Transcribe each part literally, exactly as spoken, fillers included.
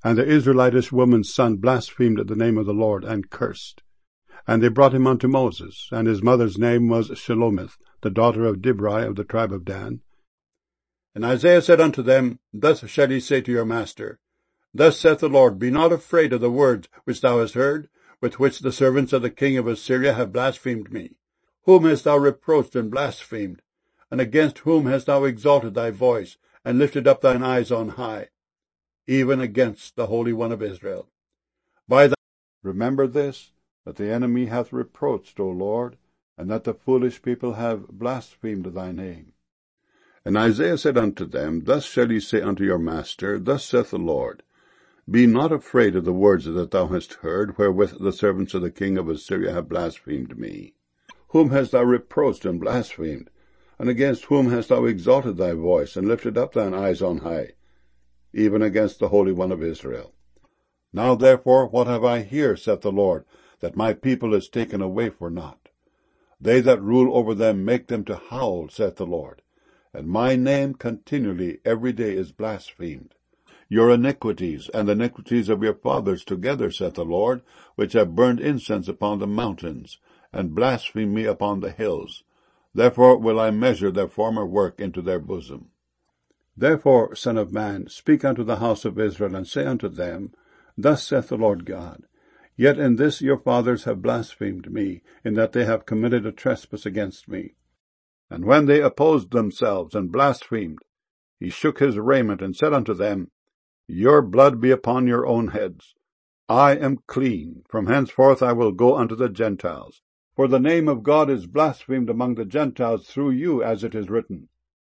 And the Israelitish woman's son blasphemed the name of the Lord, and cursed. And they brought him unto Moses, and his mother's name was Shelomith, the daughter of Dibri of the tribe of Dan. And Isaiah said unto them, Thus shall ye say to your master, Thus saith the Lord, Be not afraid of the words which thou hast heard, with which the servants of the king of Assyria have blasphemed me. Whom hast thou reproached and blasphemed? And against whom hast thou exalted thy voice, and lifted up thine eyes on high? Even against the Holy One of Israel. By thy Remember this, that the enemy hath reproached, O Lord, and that the foolish people have blasphemed thy name. And Isaiah said unto them, Thus shall ye say unto your master, Thus saith the Lord, Be not afraid of the words that thou hast heard, wherewith the servants of the king of Assyria have blasphemed me. Whom hast thou reproached and blasphemed? And against whom hast thou exalted thy voice, and lifted up thine eyes on high? Even against the Holy One of Israel. Now therefore what have I here, saith the Lord, that my people is taken away for naught? They that rule over them make them to howl, saith the Lord, and my name continually every day is blasphemed. Your iniquities and the iniquities of your fathers together, saith the Lord, which have burned incense upon the mountains, and blasphemed me upon the hills. Therefore will I measure their former work into their bosom. Therefore, Son of man, speak unto the house of Israel, and say unto them, Thus saith the Lord God, Yet in this your fathers have blasphemed me, in that they have committed a trespass against me. And when they opposed themselves and blasphemed, he shook his raiment, and said unto them, Your blood be upon your own heads. I am clean. From henceforth I will go unto the Gentiles. For the name of God is blasphemed among the Gentiles through you, as it is written.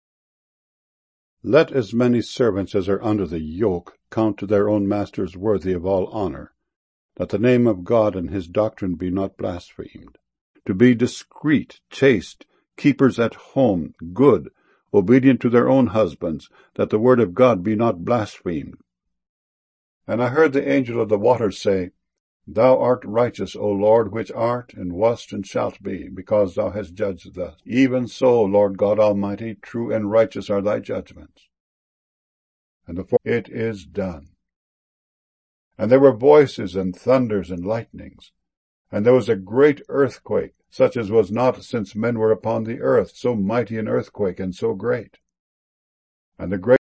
Let as many servants as are under the yoke count to their own masters worthy of all honor, that the name of God and his doctrine be not blasphemed. To be discreet, chaste, keepers at home, good, obedient to their own husbands, that the word of God be not blasphemed. And I heard the angel of the waters say, Thou art righteous, O Lord, which art, and wast, and shalt be, because thou hast judged thus. Even so, Lord God Almighty, true and righteous are thy judgments. And before it is done. And there were voices, and thunders, and lightnings. And there was a great earthquake, such as was not since men were upon the earth, so mighty an earthquake, and so great. And the great